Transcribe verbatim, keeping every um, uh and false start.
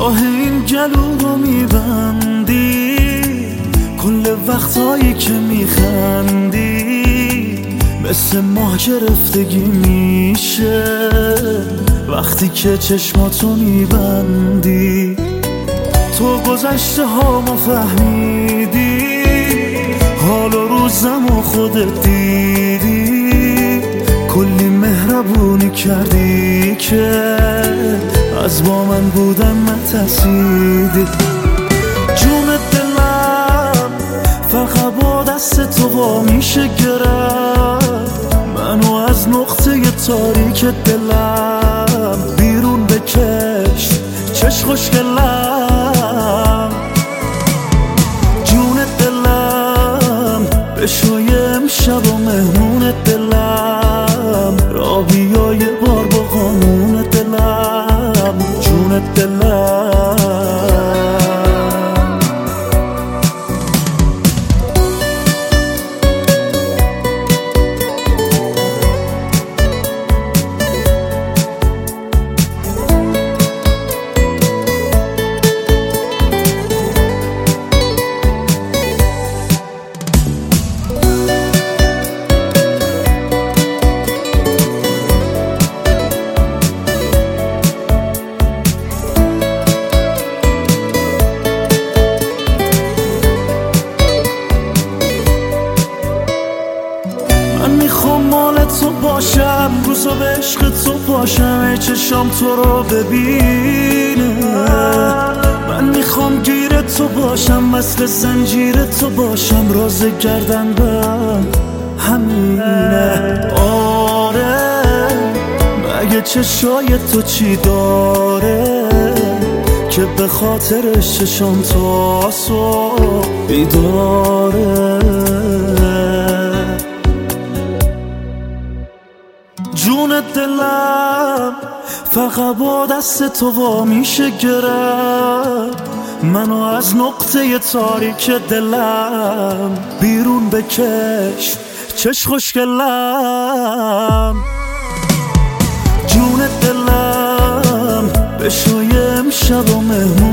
راه این گلو رو میبندی، کل وقتایی که میخندی مثل ماه گرفتگی میشه وقتی که چشماتو میبندی. تو گذشته ها ما فهمیدی، حال و روزم و خودت دیدی، کلی مهربونی کردی که از با من بودن نترسیدی. جون دلم فقط با دست تو وا میشه گرفت، منو از نقطه تاریک دلم بیرون بکش چش خوشگلم. جون دلم بشوی امشب و مهمون دلم، را بیا یه بار با قانون دلم. جون دلم تو باشم، روزا به عشق تو باشم، ای چشام تو رو ببینه. من میخوام گیر تو باشم، مثل زنجیر تو باشم، راز گردن بند همینه. آره مگه چشای تو چی داره که به خاطرش چشام تو صبح بیداره. جون دلم فقط با دست تو وا میشه گرفت، منو از نقطه تاریک دلم بیرون بکش چش خوشگلم. جون دلم بشوی امشب و مهمون